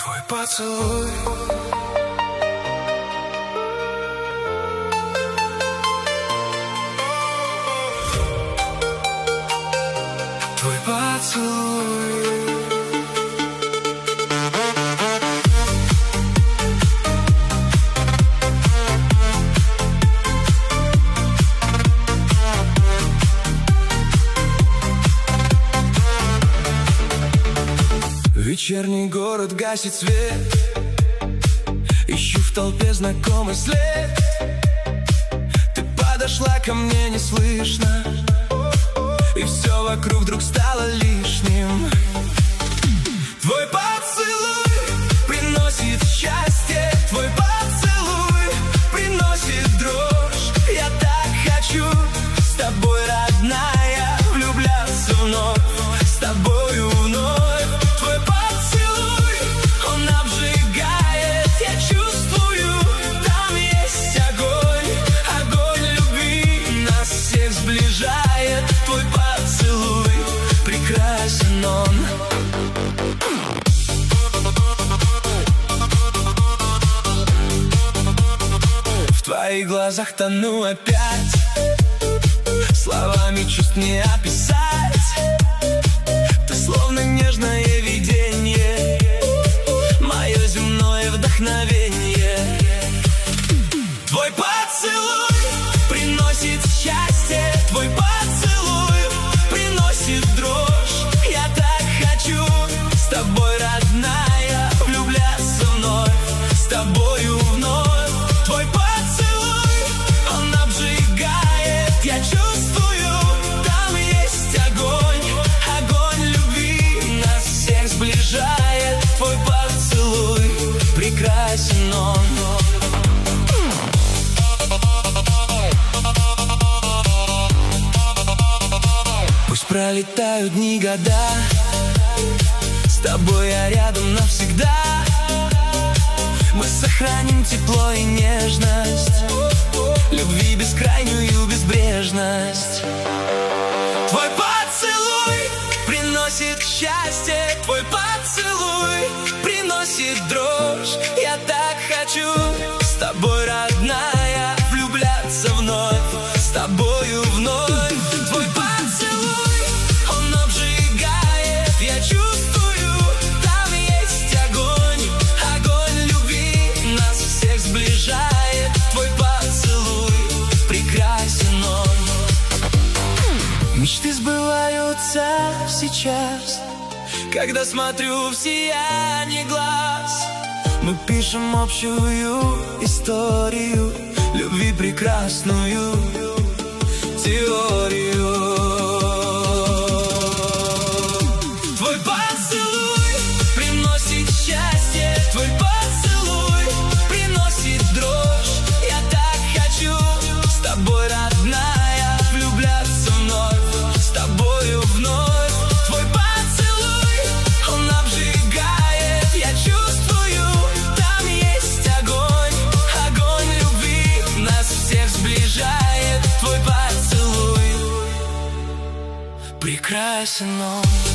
Твой поцелуй. Твой поцелуй. Вечерний город гасит свет, ищу в толпе знакомый след. Ты подошла ко мне неслышно, и все вокруг вдруг стало лишним. Твой поцелуй приносит счастье, твой поцелуй приносит дрожь. Я так хочу с тобой, родная, влюбляться вновь, с тобою вновь. Твой поцелуй, прекрасен он. В твоих глазах тону опять, словами чувств не описать. Ты словно нежное видение, мое земное вдохновение. Твой поцелуй приносит счастье, твой поцелуй приносит дрожь. Я так хочу с тобой, родная, влюбляться вновь, с тобою вновь. Твой поцелуй, он обжигает, я чувствую, там есть огонь, огонь любви нас всех сближает. Твой поцелуй, прекрасен он. Пролетают дни, года, с тобой я рядом навсегда. Мы сохраним тепло и нежность, любви бескрайнюю безбрежность. Твой поцелуй приносит счастье, твой поцелуй приносит дрожь. Я так хочу с тобой, родная, влюбляться вновь, с тобою вновь. Твой поцелуй, он обжигает, я чувствую, там есть огонь, огонь любви нас всех сближает. Твой поцелуй, прекрасен он. Мечты сбываются сейчас, когда смотрю в сияние глаз. Мы пишем общую историю, любви прекрасную теорию. Твой поцелуй приносит счастье, твой поцелуй приносит дрожь. Я так хочу с тобой, родная, влюбляться вновь, с тобою вновь. Твой поцелуй, он обжигает, я чувствую, там есть огонь, огонь любви нас всех сближает. Твой поцелуй, прекрасен он.